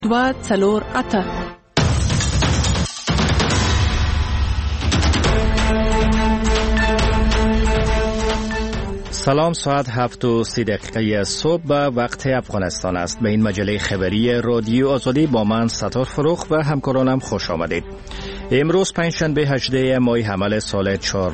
2 4 8. سلام، ساعت 7:30 صبح به وقت افغانستان است. به این مجله خبری رادیو آزادی با من ستار فروخ و همکارانم خوش آمدید. امروز پنجشنبه 18 ماه حمل سال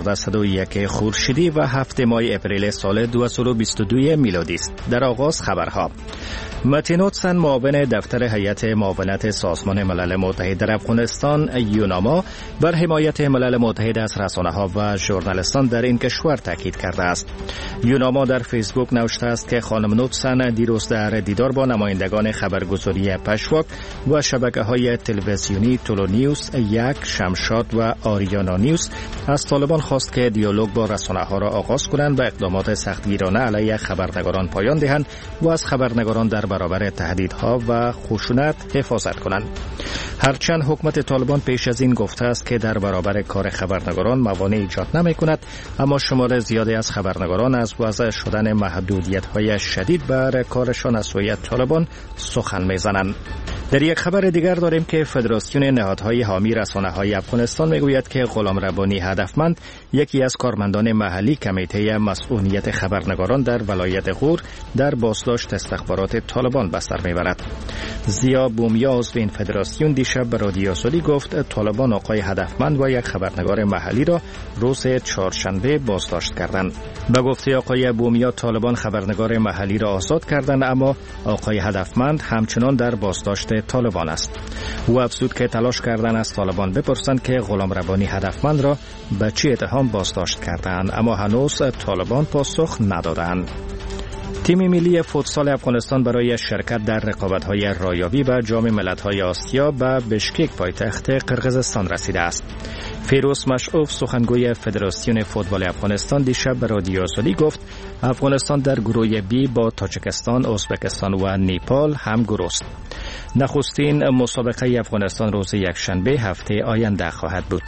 1401 خورشیدی و 7 ماه اپریل سال 2022 میلادی است. در آغاز خبرها. متین هودسون، معاون دفتر هیئت معاونت سازمان ملل متحد در افغانستان یوناما، بر حمایت ملل متحد از رسانه‌ها و ژورنالیستان در این کشور تاکید کرده است. یوناما در فیسبوک نوشته است که خانم هودسون دیروز در دیدار با نمایندگان خبرگزاری پشواک و شبکه‌های تلویزیونی تولو نیوز، یک، شمشاد و آریانا نیوز از طالبان خواست که دیالوگ با رسانه‌ها را آغاز کنند و اقدامات سختگیرانه علیه خبرنگاران پایان دهند و از خبرنگاران در برابر تهدیدها و خشونت حفاظت کنند. هرچند حکومت طالبان پیش از این گفته است که در برابر کار خبرنگاران موانع ایجاد نمی‌کند، اما شمار زیادی از خبرنگاران از وضع شدن محدودیت‌های شدید بر کارشان از سوی طالبان سخن می‌زنند. در یک خبر دیگر داریم که فدراسیون نهادهای حامی رسانه‌های افغانستان میگوید که غلام ربانی هدفمند، یکی از کارمندان محلی کمیته مسئولیت خبرنگاران در ولایت غور، در بازداشت استخبارات طالبان به سر میبرد. زیا بومیا، عضو این فدراسیون، دیشب به رادیو آزادی گفت طالبان آقای هدفمند و یک خبرنگار محلی را روز چهارشنبه بازداشت کردند. به گفته آقای بومیا، طالبان خبرنگار محلی را آزاد کردند، اما آقای هدفمند همچنان در بازداشت طالبان است. او افزود که تلاش کردند از طالبان بپرسند که غلام ربانی هدفمند را به چه اتهام بازداشت کردند، اما هنوز طالبان پاسخ ندادند. تیم ملی فوتسال افغانستان برای شرکت در رقابت‌های رایابی و جام ملت‌های آسیا به بشکک پایتخت قرقیزستان رسیده است. فیروز مشعوف، سخنگوی فدراسیون فوتبال افغانستان، دیشب به رادیو آزادی گفت افغانستان در گروه بی با تاجیکستان، ازبکستان و نیپال هم گروه است. نخستین مسابقه افغانستان روز یکشنبه هفته آینده خواهد بود.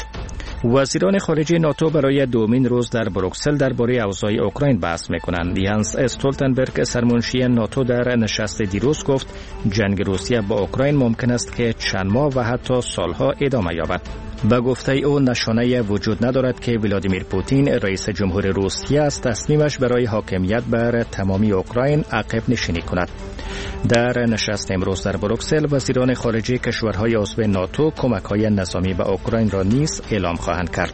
وزیران خارجه ناتو برای دومین روز در بروکسل درباره اوضاع اوکراین بحث می‌کنند. یانس استولتنبرگ، سرمنشی ناتو، در نشست دیروز گفت جنگ روسیه با اوکراین ممکن است که چند ماه و حتی سالها ادامه یابد. به گفته او نشانه وجود ندارد که ولادیمیر پوتین، رئیس جمهور روسیه، از تصمیمش برای حاکمیت بر تمامی اوکراین عقب نشینی کند. در نشست امروز در بروکسل، وزیران خارجه کشورهای عضو ناتو کمک‌های نظامی به اوکراین را نیز اعلام خواهند کرد.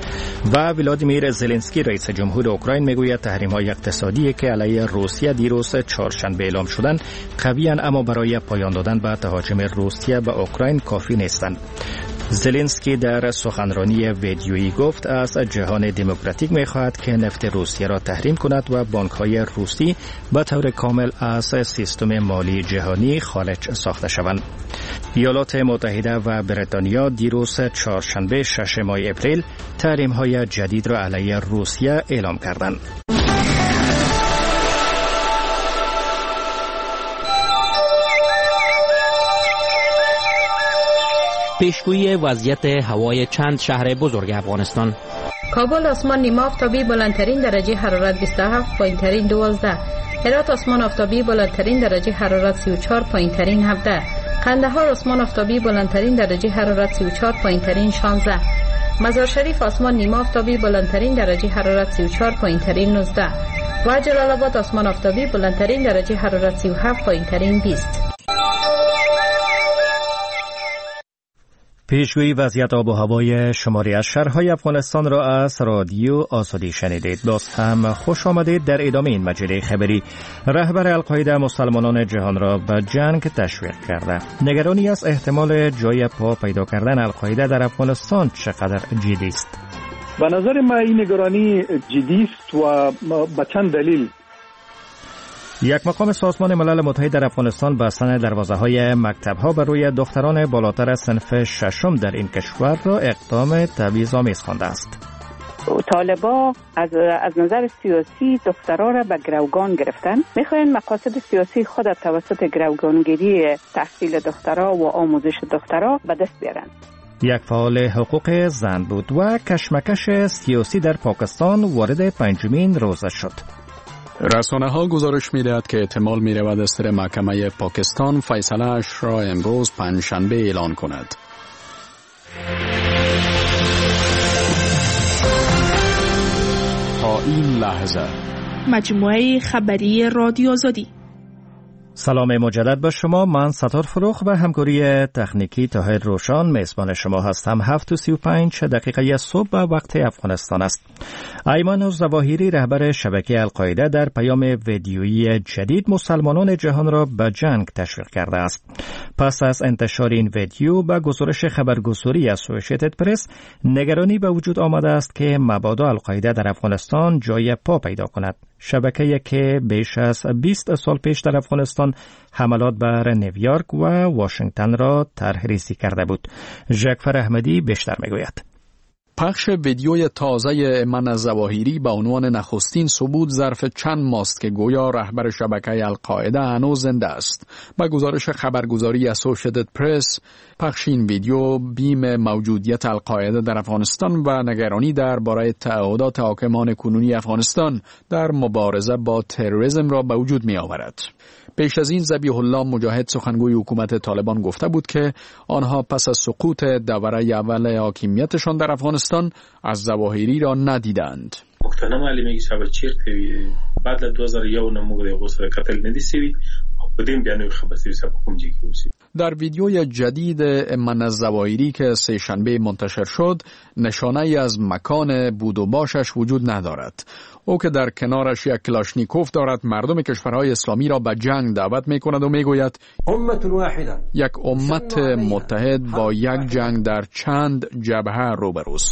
و ولادیمیر زلنسکی، رئیس جمهور اوکراین، میگوید تحریم‌های اقتصادی که علیه روسیه دیروز چهارشنبه اعلام شدند قوی‌اند، اما برای پایان دادن به تهاجم روسیه به اوکراین کافی نیستند. زلنسکی در سخنرانی ویدیویی گفت از جهان دموکراتیک می‌خواهد که نفت روسیه را تحریم کند و بانک‌های روسی به طور کامل از سیستم مالی جهانی خارج ساخته شوند. ایالات متحده و بریتانیا دیروز چهارشنبه 6 ماه اپریل تحریم‌های جدید را علیه روسیه اعلام کردند. پیشگویی وضعیت هوای چند شهر بزرگ افغانستان. کابل آسمان نیمه آفتابی، بلندترین درجه حرارت 27، پایینترین 12. هرات آسمان آفتابی، بلندترین درجه حرارت 34، پایینترین 17. قندهار آسمان آفتابی، بلندترین درجه حرارت 34، پایینترین 16. مزار شریف آسمان نیمه آفتابی، بلندترین درجه حرارت 34، پایینترین 19. و جلال آباد آسمان آفتابی، بلندترین درجه حرارت 37، پایینترین 20. پیشگویی وضعیت آب و هوای شماری از شهرهای افغانستان را از رادیو آزادی شنیدید. باز هم خوش آمدید. در ادامه این مجله خبری، رهبر القاعده مسلمانان جهان را به جنگ تشویق کرده. نگرانی از احتمال جای پا پیدا کردن القاعده در افغانستان چقدر جدی است؟ به نظر من این نگرانی جدی است و به چند دلیل. یک مقام سازمان ملل متحد در افغانستان بستن دروازه‌های مکتب‌ها بر روی دختران بالاتر از صنف ششم در این کشور را اقدام تبعیض‌آمیز خوانده است. طالبا از نظر سیاسی دخترها را به گروگان گرفتن، میخواین مقاصد سیاسی خود توسط گروگانگیری تحصیل دخترها و آموزش دخترها به دست بیارن. یک فعال حقوق زن بود و کشمکش سیاسی در پاکستان وارد 5مین روزه شد. رسانه ها گزارش می دهد که احتمال می رود سر محکمه پاکستان فیصله اش را امروز پنجشنبه اعلان کند. تا این لحظه مجموعه خبری رادیو آزادی. سلام مجدد به شما. من ستار فروخ و همکاری تکنیکی طاهر روشان میزبان شما هستم. 7:35 صبح به وقت افغانستان است. ایمان الظواهری رهبر شبکه القاعده در پیام ویدیویی جدید مسلمانان جهان را به جنگ تشویق کرده است. پس از انتشار این ویدیو به گزارش خبرگزاری اسوسییتد پرس نگرانی به وجود آمده است که مبادا القاعده در افغانستان جای پا پیدا کند. شبکه‌ای که بیش از 20 سال پیش در افغانستان حملات بر نیویورک و واشنگتن را طرح‌ریزی کرده بود. ژکفر احمدی بیشتر میگوید. پخش ویدیوی تازه ایمان الظواهری با عنوان نخستین ثبوت ظرف چند ماست که گویا رهبر شبکه القاعده هنوز زنده است. با گزارش خبرگزاری اسوسییتد پرس، پخش این ویدیو بیم موجودیت القاعده در افغانستان و نگرانی درباره تعهدات حاکمان کنونی افغانستان در مبارزه با تروریسم را به وجود می آورد. پیش از این ذبیح الله مجاهد سخنگوی حکومت طالبان گفته بود که آنها پس از سقوط دوره اول حاکمیتشان در افغانستان از ظواهری را ندیدند. مقتنع معلومه که چیرته وی بعد له 2001 نه موږ د غوسه قتل نه دي سوي او په دې بیانوي خبر سوي سبب کوم جي کیوسی. در ویدیوی جدید ایمان الظواهری که سه شنبه منتشر شد نشانه ای از مکان بود و باشش وجود ندارد. او که در کنارش یک کلاشنیکوف دارد مردم کشورهای اسلامی را به جنگ دعوت می کند و می گوید یک امت متحد با یک جنگ در چند جبهه روبروست.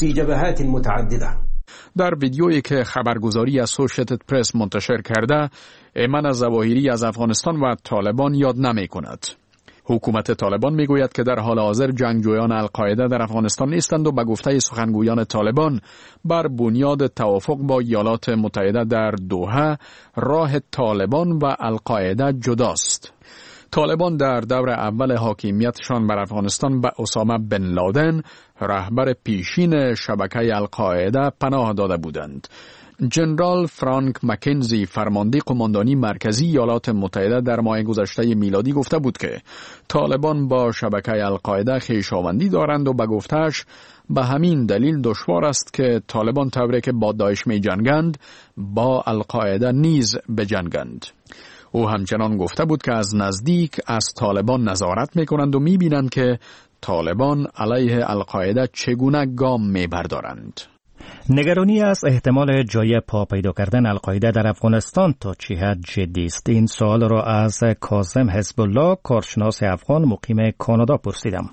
در ویدیویی که خبرگزاری اسوسییتد پرس منتشر کرده، ایمان الظواهری از افغانستان و طالبان یاد نمی کند. حکومت طالبان می گوید که در حال حاضر جنگجویان القاعده در افغانستان نیستند و به گفته سخنگویان طالبان بر بنیاد توافق با ایالات متحده در دوحه راه طالبان و القاعده جداست. طالبان در دور اول حاکمیتشان بر افغانستان به اسامه بن لادن رهبر پیشین شبکه القاعده پناه داده بودند. جنرال فرانک مکنزی فرمانده قماندانی مرکزی ایالات متحده در ماه گذشته میلادی گفته بود که طالبان با شبکه القاعده خویشاوندی دارند و به گفتهش به همین دلیل دشوار است که طالبان طوری که با داعش می جنگند با القاعده نیز بجنگند. او همچنان گفته بود که از نزدیک از طالبان نظارت می کنند و می بینند که طالبان علیه القاعده چگونه گام می بردارند. نگرانی از احتمال جای پا پیدا کردن القاعده در افغانستان تا چه حد جدی است؟ این سوال را از کاظم حزب الله کارشناس افغان مقیم کانادا پرسیدم.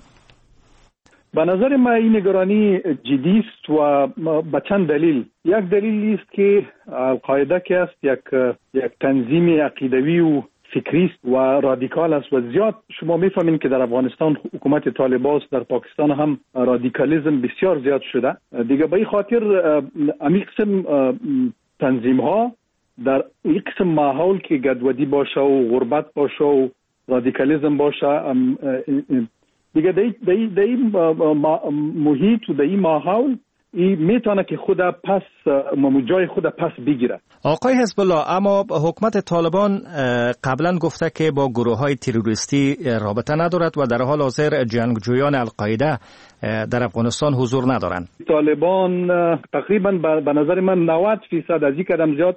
به نظر من این نگرانی جدی است و به چند دلیل. یک دلیل است که القاعده که است یک تنظیم عقیدوی و فکری است و رادیکال است و زیاد شما میفهمین که در افغانستان حکومت طالبان است، در پاکستان هم رادیکالیسم بسیار زیاد شده دیگه. به این خاطر امی قسم تنظیم ها در این قسم ماحول که گدودی باشه و غربت باشه و رادیکالیسم باشه دیگه در این محیط و در این ماحول این میتونه که خود پس جای خود پس بگیره. آقای حزب الله، اما حکومت طالبان قبلا گفته که با گروه های تروریستی رابطه ندارد و در حال حاضر جنگجویان القاعده در افغانستان حضور ندارند. طالبان تقریبا به نظر من 90% از این قدم زیاد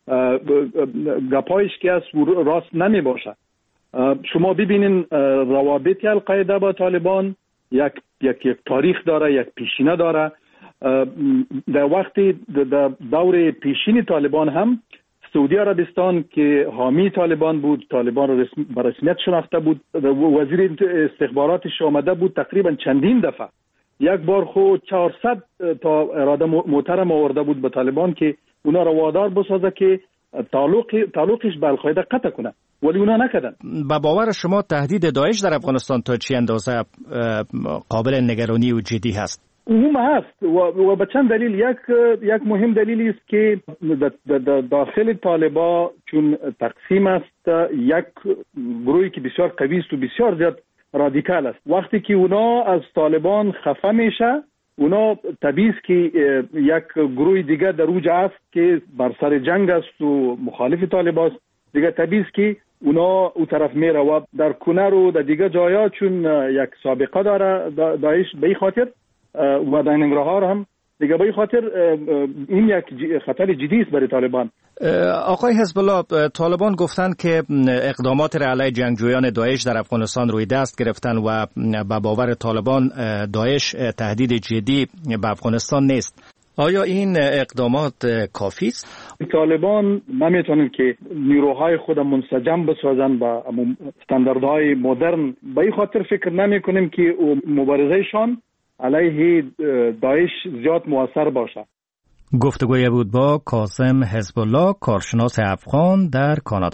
گپایش که از راست نمی باشه. شما ببینین روابط القاعده با طالبان یک تاریخ داره، یک پیشینه داره. در وقتی در دور پیشین طالبان هم سعودی عربستان که حامی طالبان بود، طالبان را به رسمیت شناخته بود، وزیر استخباراتش آمده بود تقریبا چندین دفعه. یک بار خود 400 تا اراده محترم آورده بود به طالبان که اونا را وادار بسازه که تعلقش به القاعده قطع کنه، ولی اونا نکردن. با باور شما تهدید داعش در افغانستان تا چه اندازه قابل نگرانی و جدی هست؟ اون هست و به چند دلیل. یک مهم دلیلی است که داخل طالبان چون تقسیم است، یک گروهی که بسیار قوی است و بسیار زیاد رادیکال است. وقتی که اونا از طالبان خفه میشه اونا طبیعی است که یک گروه دیگه در اوج است که بر سر جنگ است و مخالف طالب است. دیگه طبیعی است که اونا او طرف میره و در کنر و در دیگه جایا چون یک سابقه داره داعش به این خاطر و در ننگرهار هم دیگه به این خاطر این یک خطر جدی است برای طالبان. آقای حزب الله، طالبان گفتند که اقدامات را علیه جنگجویان داعش در افغانستان روی دست گرفتن و به باور طالبان داعش تهدید جدی به افغانستان نیست. آیا این اقدامات کافی است؟ طالبان نمیتونن که نیروهای خود منسجم بسازن با استانداردهای مدرن. به این خاطر فکر نمیکنیم که مبارزهشان علیه داعش زیاد مؤثر باشه. گفتگوی بود با کاظم حزب الله، کارشناس افغان در کانادا.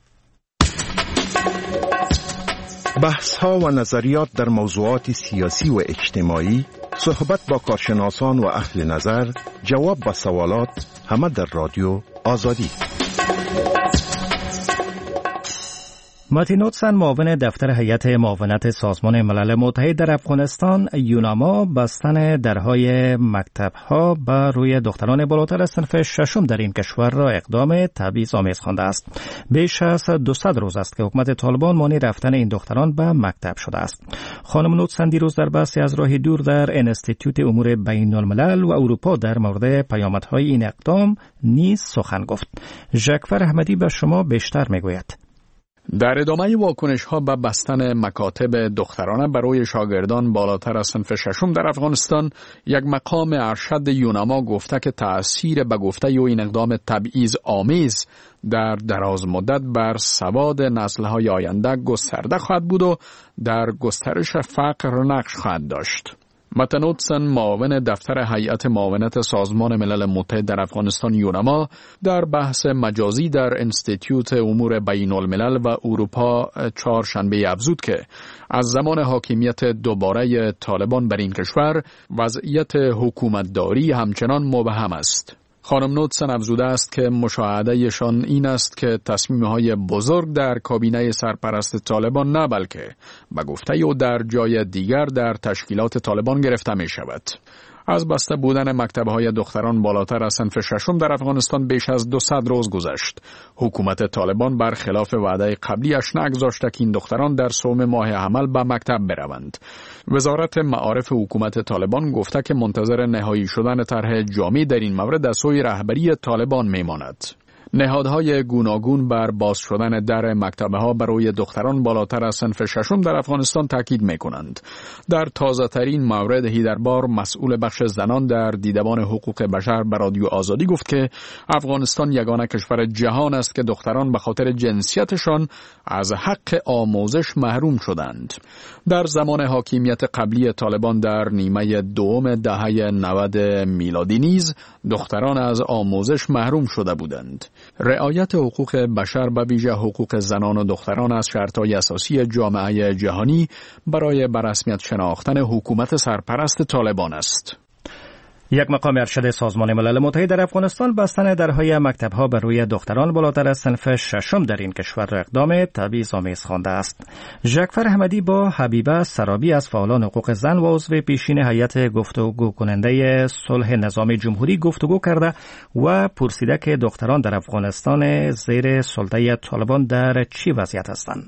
بحث‌ها و نظریات در موضوعات سیاسی و اجتماعی، صحبت با کارشناسان و اهل نظر، جواب به سوالات، همه در رادیو آزادی. ماتی نوتسن، معاون دفتر هیئت معاونت سازمان ملل متحد در افغانستان یوناما، بستن درهای مکتب‌ها بر روی دختران بالاتر از صنف ششم در این کشور را اقدام تبعیض‌آمیز خوانده است. بیش از 200 روز است که حکومت طالبان مانع رفتن این دختران به مکتب شده است. خانم نوتسن دیروز در بحثی از راه دور در انستیتوت امور بین الملل و اروپا در مورد پیامدهای این اقدام نیز سخن گفت. ژکفر احمدی به شما بیشتر میگوید. در ادامه واکنش‌ها به بستن مکاتب دخترانه برای شاگردان بالاتر از صنف ششم در افغانستان، یک مقام ارشد یوناما گفته که تأثیر به گفته این اقدام تبعیض آمیز در دراز مدت بر سواد نسل‌های آینده گسترده خواهد بود و در گسترش فقر نقش خواهد داشت. ماتی نوتسن، معاون دفتر هیئت معاونت سازمان ملل متحد در افغانستان یوناما، در بحث مجازی در انستیتوت امور بین الملل و اروپا چهارشنبه افزود که از زمان حاکمیت دوباره طالبان بر این کشور وضعیت حکومتداری همچنان مبهم است. خانم نوتسن افزوده است که مشاهدهشان این است که تصمیم‌های بزرگ در کابینه سرپرست طالبان نه بلکه به گفته او در جای دیگر در تشکیلات طالبان گرفته می شود. از بسته بودن مکتب‌های دختران بالاتر از صنف ششم در افغانستان بیش از 200 روز گذشت. حکومت طالبان برخلاف وعده قبلیش نگذاشته که این دختران در صوم ماه حمل به مکتب بروند. وزارت معارف حکومت طالبان گفته که منتظر نهایی شدن طرح جامع در این مورد از سوی رهبری طالبان میماند. نهادهای گوناگون بر باز شدن در مکتب‌ها برای دختران بالاتر از صنف ششم در افغانستان تاکید می‌کنند. در تازه‌ترین مورد هیدربار، مسئول بخش زنان در دیدبان حقوق بشر به رادیو آزادی گفت که افغانستان یگانه کشور جهان است که دختران به خاطر جنسیتشان از حق آموزش محروم شدند. در زمان حاکمیت قبلی طالبان در نیمه دوم دهه 90 میلادی نیز دختران از آموزش محروم شده بودند. رعایت حقوق بشر به ویژه حقوق زنان و دختران از شرط‌های اساسی جامعه جهانی برای به رسمیت شناختن حکومت سرپرست طالبان است. یک مقام ارشد سازمان ملل متحد در افغانستان بستن درهای مکتب‌ها بر روی دختران بالاتر از صنف ششم در این کشور را اقدام تبعیض‌آمیز خوانده است. ژکفر احمدی با حبیبه سرابی از فعالان حقوق زن و عضو پیشین هیئت گفتگو کننده صلح نظامی جمهوری گفتگو کرده و پرسیده که دختران در افغانستان زیر سلطه طالبان در چی وضعیت هستند.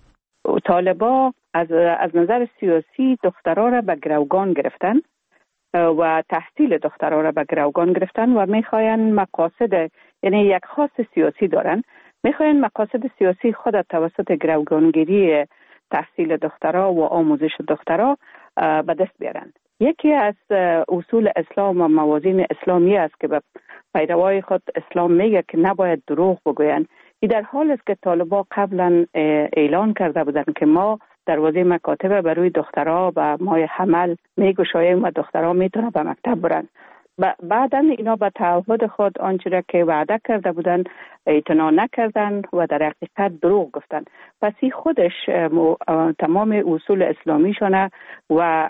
طالبان از نظر سیاسی دخترها را به گروگان گرفتن و تحصیل دخترها را به گروگان گرفتن و میخواین مقاصد، یعنی یک خواست سیاسی دارن، میخواین مقاصد سیاسی خود توسط گروگانگیری تحصیل دخترها و آموزش دخترها به دست بیارن. یکی از اصول اسلام و موازین اسلامی است که به پیروای خود اسلام میگه که نباید دروغ بگوین. این در حال است که طالبان قبلا اعلان کرده بودند که ما دروازه مکاتب برای دخترها و ماه حمل میگشاییم و دخترها میتونن به مکتب برن. بعدا اینا به تعهد خود آنچه را که وعده کرده بودن اعتنا نکردن و در حقیقت دروغ گفتن. پس این خودش تمام اصول اسلامیشونه و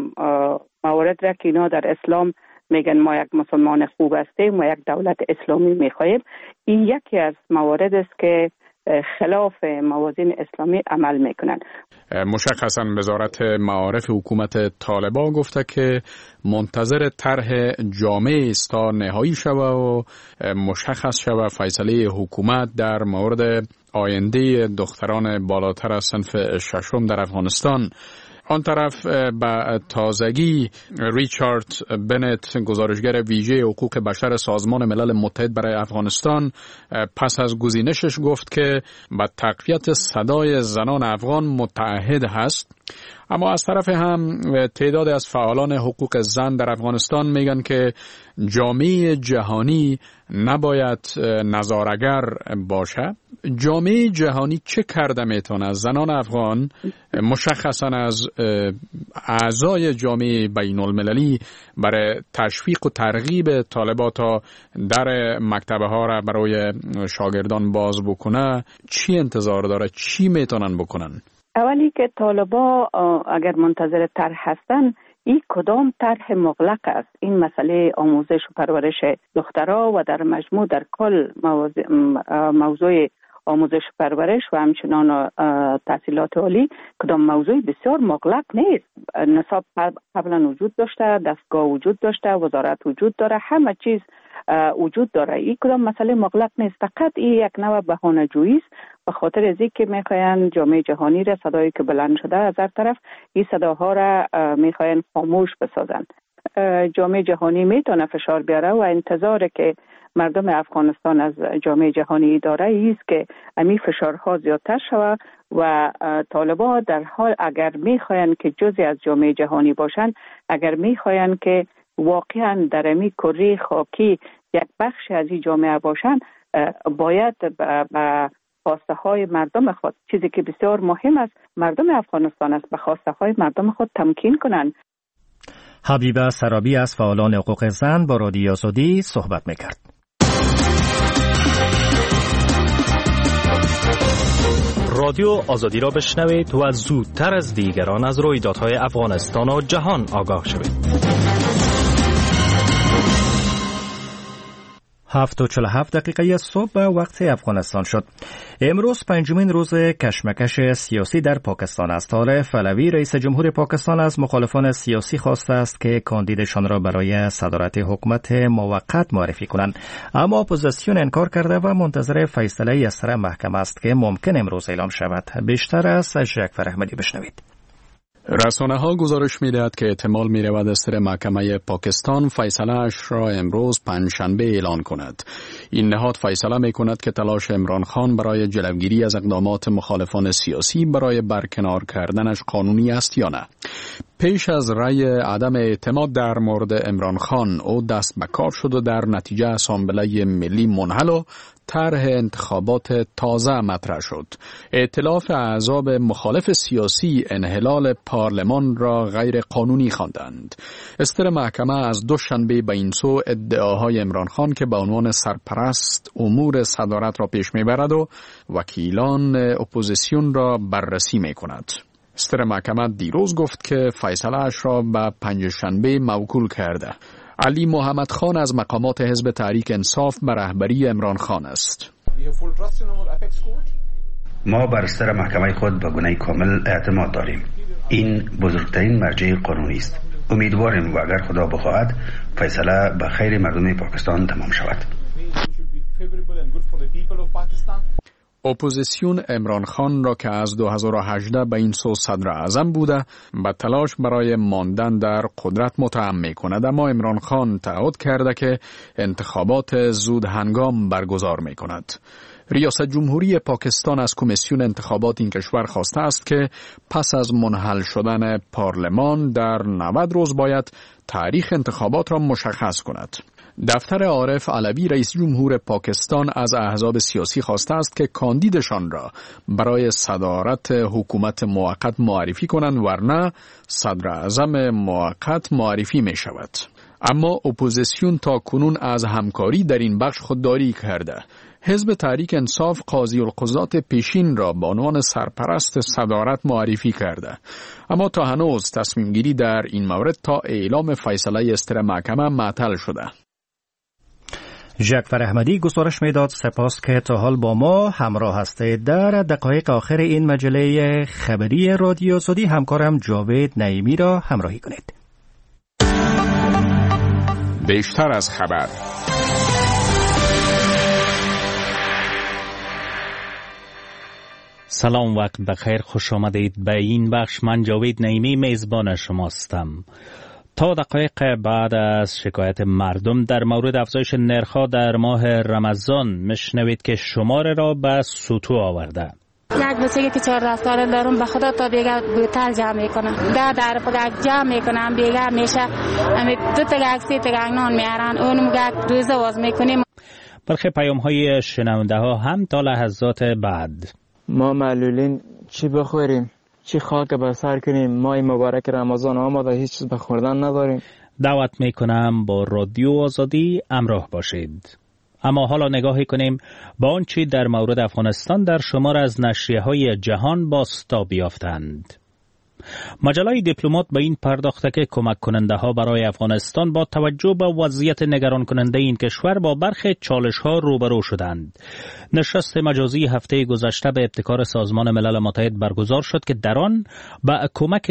موارد را که اینا در اسلام میگن ما یک مسلمان خوب هستیم و یک دولت اسلامی میخواهیم، این یکی از موارد است که خلاف موازین اسلامی عمل میکنن. مشخصاً وزارت معارف حکومت طالبان گفته که منتظر طرح جامع است تا نهایی شود و مشخص شود فیصله حکومت در مورد آینده دختران بالاتر از صنف ششم در افغانستان. آن طرف به تازگی ریچارد بنت، گزارشگر ویژه حقوق بشر سازمان ملل متحد برای افغانستان، پس از گزینشش گفت که به تقویت صدای زنان افغان متعهد هست. اما از طرف هم تعداد از فعالان حقوق زن در افغانستان میگن که جامعه جهانی نباید نظاره‌گر باشه. جامعه جهانی چه کرده میتونه زنان افغان، مشخصا از اعضای جامعه بین المللی، برای تشویق و ترغیب طالبات تا در مکتبه ها را برای شاگردان باز بکنه چی انتظار داره؟ چی میتونن بکنن؟ اولی که طالبا اگر منتظر طرح هستن، این کدام طرح مغلق است؟ این مسئله آموزش و پرورش دخترها و در مجموع در کل موضوع آموزش و پرورش و همچنان تحصیلات عالی کدام موضوع بسیار مغلق نیست. نصاب قبلا وجود داشته، دستگاه وجود داشته، وزارت وجود داره، همه چیز وجود داره. این کدام مسئله مغلق نیست، فقط این یک نوع بهانه‌جویی است به خاطر از اینکه میخواین جامعه جهانی را، صدایی که بلند شده از هر طرف، این صداها را میخواین خاموش بسازن. جامعه جهانی میتونه فشار بیاره و انتظاره که مردم افغانستان از جامعه جهانی داره ایست که امی فشارها زیادتر شود و طالبان در حال اگر میخواین که جزئی از جامعه جهانی باشن، اگر میخواین که واقعا در امی کره خاکی یک بخش از این جامعه باشن، باید به خواسته های مردم خود، چیزی که بسیار مهم است مردم افغانستان است، به خواسته های مردم خود تمکین کنند. حبیبه سرابی از فعالان حقوق زن با رادیو آزادی صحبت میکرد. رادیو آزادی را بشنوید و زودتر از دیگران از رویدادهای افغانستان و جهان آگاه شوید. 7:47 صبح وقت افغانستان شد. امروز پنجمین روز کشمکش سیاسی در پاکستان است. عارف علوی رئیس جمهور پاکستان از مخالفان سیاسی خواسته است که کاندیدشان را برای صدارت حکومت موقت معرفی کنند، اما اپوزیسیون انکار کرده و منتظر فیصله از طرف محکمه است که ممکن امروز اعلام شود. بیشتر از جعفر احمدی بشنوید. رسانه ها گزارش می‌دهد که احتمال می‌رود از طرف محکمه پاکستان فیصله اش را امروز پنجشنبه اعلان کند. این نهاد فیصله می‌کند که تلاش عمران خان برای جلوگیری از اقدامات مخالفان سیاسی برای برکنار کردنش قانونی است یا نه. پیش از رأی عدم اعتماد در مورد عمران خان، او دست به کار شد و در نتیجه اسامبله ملی منحل و طرح انتخابات تازه مطرح شد. ائتلاف احزاب مخالف سیاسی انحلال پارلمان را غیر قانونی خواندند. استر محکمه از دوشنبه به این سو ادعاهای عمران خان که به عنوان سرپرست امور صدارت را پیش میبرد و وکیلان اپوزیسیون را بررسی میکند. استر محکمه دیروز گفت که فیصله اش را به پنجشنبه موکول کرده. علی محمد خان از مقامات حزب تحریک انصاف به رهبری عمران خان است. ما بر استر محکمه خود به گونه کامل اعتماد داریم. این بزرگترین مرجع قانونی است. امیدواریم و اگر خدا بخواهد فیصله به خیر مردم پاکستان تمام شود. اپوزیسیون عمران خان را که از 2018 به این سو صدر اعظم بوده به تلاش برای ماندن در قدرت متهم می‌کند، اما عمران خان تعهد کرده که انتخابات زود هنگام برگزار می‌کند. ریاست جمهوری پاکستان از کمیسیون انتخابات این کشور خواسته است که پس از منحل شدن پارلمان در 90 روز باید تاریخ انتخابات را مشخص کند. دفتر عارف علوی رئیس جمهور پاکستان از احزاب سیاسی خواسته است که کاندیدشان را برای صدارت حکومت موقت معرفی کنند، ورنه صدر اعظم موقت معرفی می شود. اما اپوزیسیون تا کنون از همکاری در این بخش خودداری کرده. حزب تحریک انصاف قاضی القضات پیشین را به عنوان سرپرست صدارت معرفی کرده، اما تا هنوز تصمیم گیری در این مورد تا اعلام فیصله استر محکمه معطل شده. جعفر احمدی گزارش میداد. سپاس که تا حال با ما همراه هستید. در دقایق آخر این مجله خبری رادیو آزادی همکارم جاوید نعیمی را همراهی کنید. بیشتر از خبر. سلام، وقت بخیر، خوش آمدید به این بخش. من جاوید نعیمی میزبان شماستم. تا دقایق بعد از شکایت مردم در مورد افزایش نرخ‌ها در ماه رمضان میشنوید که شماره را به سطوح آورده. یک بچگی که 14 ساله دارم، به خدا تا بیگه بوتل جمع میکنم، در پدک جمع میکنم، بیگه میشه دو تگک سی تگک نان میارن، اون مگه روزه واز میکنیم. برخی پیام های شنونده ها هم تا لحظات بعد. ما معلولین چی بخوریم؟ چی خاک به سر کنیم؟ ماه مبارک رمضان آماده، هیچ چیز به خوردن نداریم. دعوت میکنم با رادیو آزادی همراه باشید. اما حالا نگاهی کنیم با آنچه در مورد افغانستان در شمار از نشریه‌های جهان بازتاب یافتند. مجله دیپلمات به این پرداخته که کمک کننده ها برای افغانستان با توجه به وضعیت نگران کننده این کشور با برخی چالش ها روبرو شدند. نشست مجازی هفته گذشته به ابتکار سازمان ملل متحد برگزار شد که در آن با کمک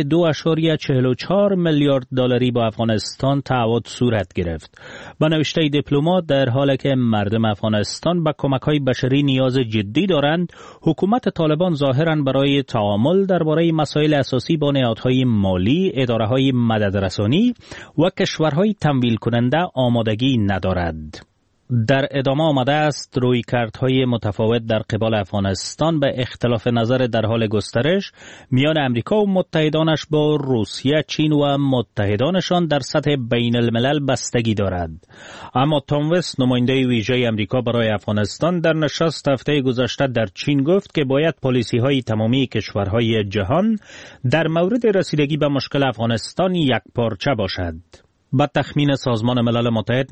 2.44 میلیارد دلاری با افغانستان تعهد صورت گرفت. با نوشته دیپلمات در حالی که مردم افغانستان به کمک های بشری نیاز جدی دارند، حکومت طالبان ظاهراً برای تعامل درباره مسائل اساسی با نهادهای مالی، اداره‌های مددرسانی و کشورهای تمویل کننده آمادگی ندارد. در ادامه آمده است رویکردهای متفاوت در قبال افغانستان به اختلاف نظر در حال گسترش میان امریکا و متحدانش با روسیه، چین و متحدانشان در سطح بین الملل بستگی دارد. اما تام وست، نماینده ویژه امریکا برای افغانستان، در نشست هفته گذشته در چین گفت که باید پالیسی‌های تمامی کشورهای جهان در مورد رسیدگی به مشکل افغانستان یکپارچه باشد. با تخمین سازمان ملل متحد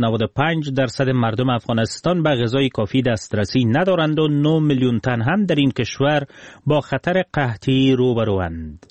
95% مردم افغانستان به غذای کافی دسترسی ندارند و 9 میلیون تن هم در این کشور با خطر قحطی روبروند.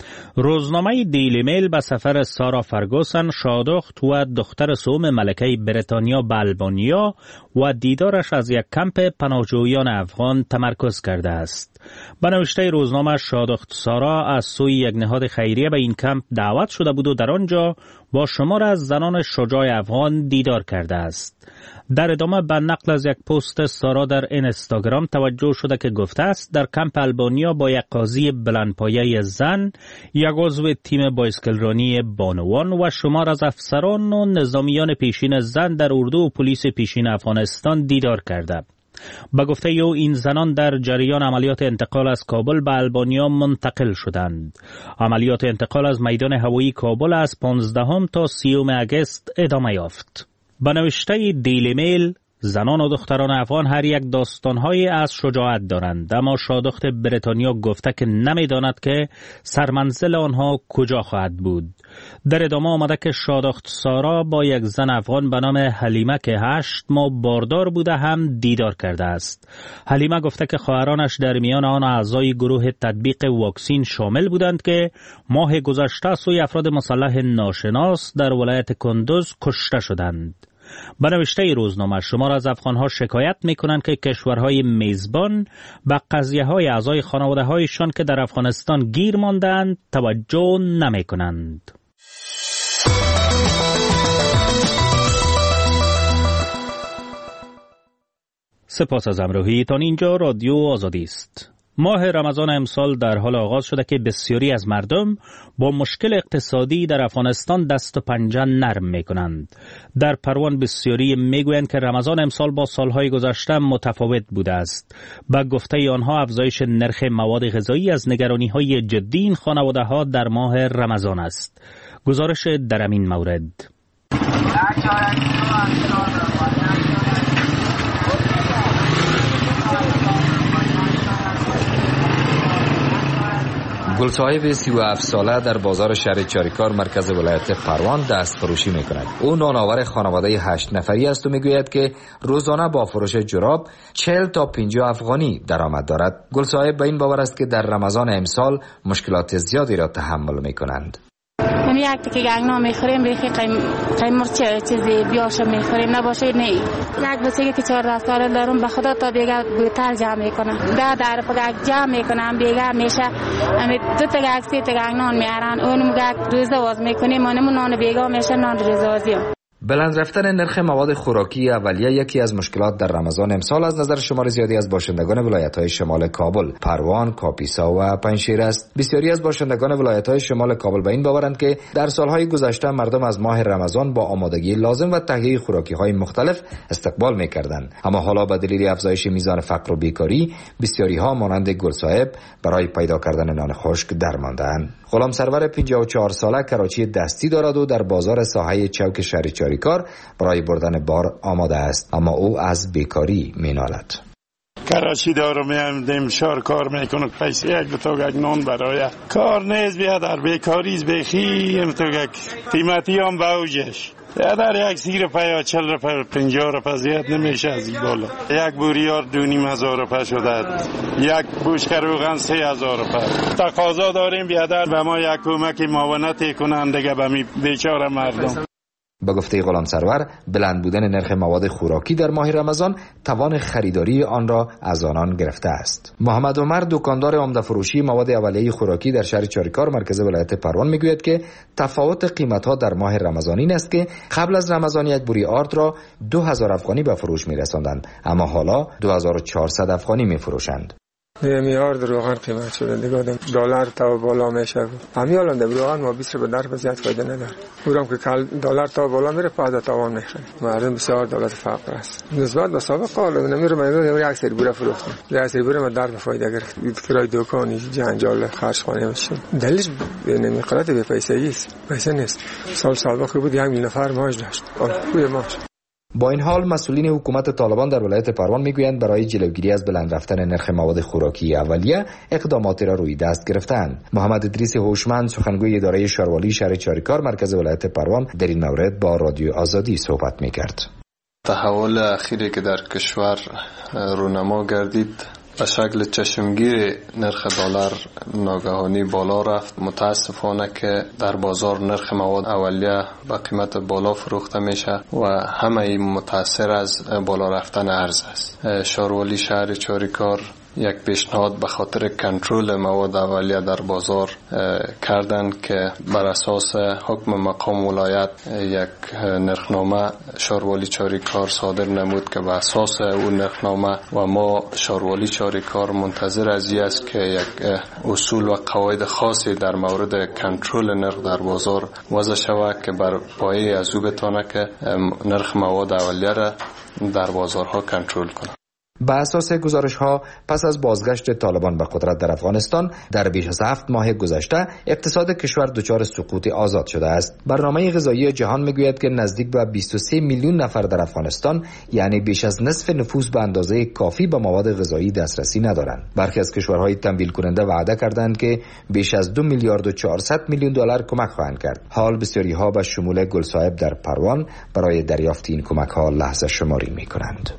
روزنامه دیلی میل به سفر سارا فرگوسن، شادخت و دختر سوم ملکه بریتانیا به البانیا و دیدارش از یک کمپ پناهجویان افغان تمرکز کرده است. به نوشته روزنامه، شادخت سارا از سوی یک نهاد خیریه به این کمپ دعوت شده بود و در آنجا با شمار از زنان شجاع افغان دیدار کرده است. در ادامه به نقل از یک پست سارا در اینستاگرام توجه شده که گفته است در کمپ البانیا با یک قاضی بلندپایه زن، یک عضو تیم بایسکلرانی بانوان و شمار از افسران و نظامیان پیشین زن در اردو و پلیس پیشین افغانستان دیدار کرده. به گفته او این زنان در جریان عملیات انتقال از کابل به البانیا منتقل شدند. عملیات انتقال از میدان هوایی کابل از 15 تا 30 اگست ادامه یافت. به نوشته دیلی میل، زنان و دختران افغان هر یک داستان‌های از شجاعت دارند، اما شادخت بریتانیا گفته که نمی‌داند که سرمنزل آنها کجا خواهد بود. در ادامه آمده که شادخت سارا با یک زن افغان به نام حلیمه که 8 ماه باردار بوده هم دیدار کرده است. حلیمه گفته که خواهرانش در میان آن اعضای گروه تطبیق واکسین شامل بودند که ماه گذشته سوی افراد مسلح ناشناس در ولایت کندوز کشته شدند. به نوشته روزنامه، شمار از افغانها شکایت می‌کنند که کشورهای میزبان به قضیه‌های اعضای خانواده‌هایشان که در افغانستان گیر ماندند توجه نمی‌کنند. سپاس از همراهیتان. اینجا رادیو آزادی است. ماه رمضان امسال در حال آغاز شده که بسیاری از مردم با مشکل اقتصادی در افغانستان دست و پنجه نرم می کنند. در پروان بسیاری می گویند که رمضان امسال با سالهای گذشته متفاوت بوده است. با گفته آنها افزایش نرخ مواد غذایی از نگرانی های جدی این خانواده ها در ماه رمضان است. گزارش در همین مورد. گلصاحب 37 ساله در بازار شهر چاریکار مرکز ولایت پروان دست فروشی می کند. او نانآور خانواده 8 نفری است و می گوید که روزانه با فروش جراب 40 تا 50 افغانی درآمد دارد. گلصاحب به این باور است که در رمضان امسال مشکلات زیادی را تحمل می کنند. یک تکی گنگنا میخوریم بیخی قیمرچه چیزی بیاش میخوریم نباشه نه. یک بچگی که 14 ساله دارم به خدا تا بیگا بوتل جمع میکنم در پاک جمع میکنم بیگا میشه امی 2 تا 3 تا گنگنا میارن اون میگه روزه واز میکنیم منم نان بیگا میشه نان روزازی. بلند رفتن نرخ مواد خوراکی اولیه یکی از مشکلات در رمضان امسال از نظر شمار زیادی از باشندگان ولایت‌های شمال کابل، پروان، کاپیسا و پنجشیر است. بسیاری از باشندگان ولایت‌های شمال کابل به این باورند که در سالهای گذشته مردم از ماه رمضان با آمادگی لازم و تهیه خوراکی‌های مختلف استقبال می‌کردند، اما حالا به دلیل افزایش میزان فقر و بیکاری بسیاری‌ها مانند گلصاحب برای پیدا کردن نان خشک درمانده‌اند. غلام سرور 54 ساله کراچی دستی دارد و در بازار ساحه چوک شهر چاریکار برای بردن بار آماده است، اما او از بیکاری مینالد. کراچی دارم دمشار کار میکنه پیسه یک دو تا نان برای کار نیز بیا در بیکاری بخی قیمتی هم باوجش در یک 30 روپیه یا 40 روپیه 50 روپیه زیاد نمیشه از این بالا. یک بوریار 2,500 روپیه شده، یک بوشک روغن 3,000 روپیه. تقاضا داریم بیادر به ما یک کمک معاونت کنند دیگه به می بیچاره مردم. با گفته غلام سرور بلند بودن نرخ مواد خوراکی در ماه رمضان توان خریداری آن را از آنان گرفته است. محمد عمر دکاندار عمده فروشی مواد اولیه خوراکی در شهر چاریکار مرکز ولایت پروان میگوید که تفاوت قیمت‌ها در ماه رمضان این است که قبل از رمضان یک بوری آرد را 2000 افغانی به فروش می‌رساندند، اما حالا 2400 افغانی می‌فروشند. میار روغن قیمت شده دیگه دلار تا بالا میشه. همیالان در روغن ما 20 به در زیاد فایده نداره. اونم که دلار تا بالا میره پاده تاوان میخره. مردم بسیار دولت فقر است. نسبت به سابق قال نمیره من یک سری بوره فروختم. یک سری بوره من در به فایده گرفت. کرای دکانی جنجال خرج خانه میشه. دلیلش نمیقدر به پیسه است. پیسه نیست. سال باقی بود 1 میلیون نفر معاش داشت. خوبه معاش. با این حال مسئولین حکومت طالبان در ولایت پروان میگویند برای جلوگیری از بلند رفتن نرخ مواد خوراکی اولیه اقداماتی را روی دست گرفتند. محمد ادریس هوشمند سخنگوی اداره شاروالی شهر چاریکار مرکز ولایت پروان در این مورد با رادیو آزادی صحبت میکرد. تحول اخیری که در کشور رونما گردید به شکل چشمگیر نرخ دلار ناگهانی بالا رفت. متاسفانه که در بازار نرخ مواد اولیه به قیمت بالا فروخته میشه و همه این متاثر از بالا رفتن ارز است. شاروالی شهر چاریکار یک پیشنهاد به خاطر کنترل مواد اولیه در بازار کردن که بر اساس حکم مقام ولایت یک نرخنامه شاروالی چاریکار صادر نمود که به اساس اون نرخنامه و ما شاروالی چاریکار منتظر از این است که یک اصول و قواعد خاصی در مورد کنترل نرخ در بازار وضع شود که بر پایه از او بتونه که نرخ مواد اولیه را در بازارها کنترل کنه. بر اساس گزارش‌ها پس از بازگشت طالبان به قدرت در افغانستان در بیش از 7 ماه گذشته اقتصاد کشور دچار سقوط آزاد شده است. برنامه غذایی جهان میگوید که نزدیک به 23 میلیون نفر در افغانستان یعنی بیش از نصف نفوس به اندازه کافی به مواد غذایی دسترسی ندارند. برخی از کشورهای تمویل کننده وعده کردند که بیش از 2 میلیارد و 400 میلیون دلار کمک خواهند کرد. حال بسیاری‌ها به شمول گلصاحب در پروان برای دریافت این کمک‌ها لحظه شماری می‌کنند.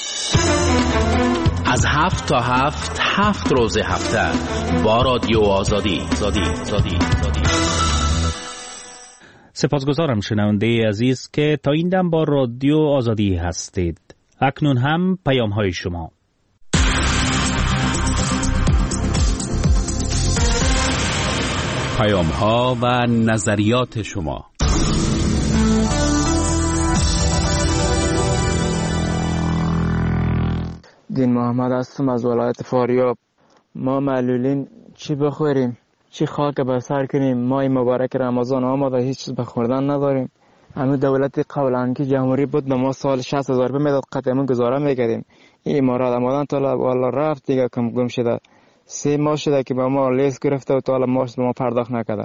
از 7 تا 7 روز هفته با رادیو آزادی. سپاسگزارم شنونده عزیز که تا این دم با رادیو آزادی هستید. اکنون هم پیام های شما. پیام ها و نظریات شما. دین محمد هستم از ولایت فاریاب. ما معلولین چی بخوریم، چی خاک به سر کنیم؟ ماه مبارک رمضان آمده، هیچ چیز به خوردن نداریم. همه دولت قبلا که جمهوری بود به ما سال 60,000 روپیه میداد، قطعا گزاره میکردیم. این امارات آمدن تا والا رفت دیگه کم گم شده. 3 ماه شده که به ما لیز گرفته و تا حالا ماش به ما پرداخت نکرده.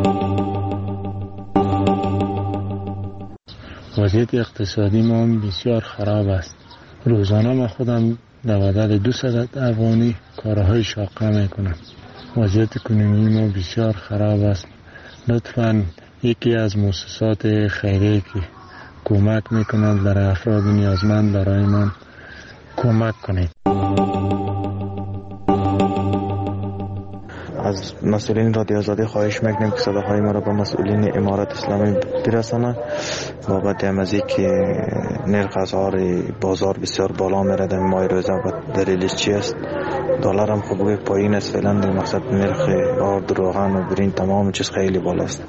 وضعیت اقتصادی ما بسیار خراب است. روزانه ما خودم در عدد 200 افغانی کارهای شاقه میکنم. وضعیت کنونی ما بسیار خراب است. لطفاً یکی از مؤسسات خیریه که کمک میکنند برای افراد نیازمند برای من کمک کنید. از مسئولین رادیو آزادی خواهش میکنیم که صداهای ما را به مسئولین امارت اسلامی برسانند بابت امازی که نرخ اسعار بازار بسیار بالا میره در ماه روزه و دلیلش چی است؟ دلار هم خوبه پایین است فعلا، در مقصد نرخ آرد، روغن و برین تمام چیز خیلی بالا است.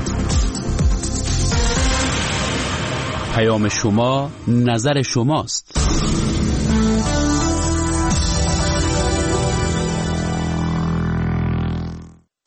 پیام شما نظر شماست.